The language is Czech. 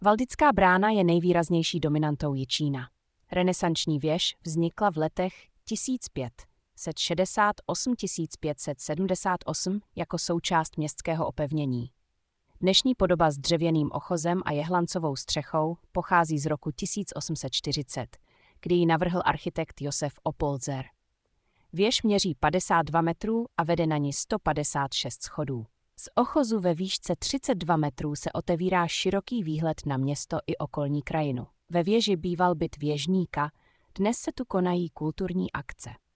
Valdická brána je nejvýraznější dominantou Jičína. Renesanční věž vznikla v letech 1568–1578 jako součást městského opevnění. Dnešní podoba s dřevěným ochozem a jehlancovou střechou pochází z roku 1840, kdy ji navrhl architekt Josef Oppolzer. Věž měří 52 metrů a vede na ní 156 schodů. Z ochozu ve výšce 32 metrů se otevírá široký výhled na město i okolní krajinu. Ve věži býval byt věžníka, dnes se tu konají kulturní akce.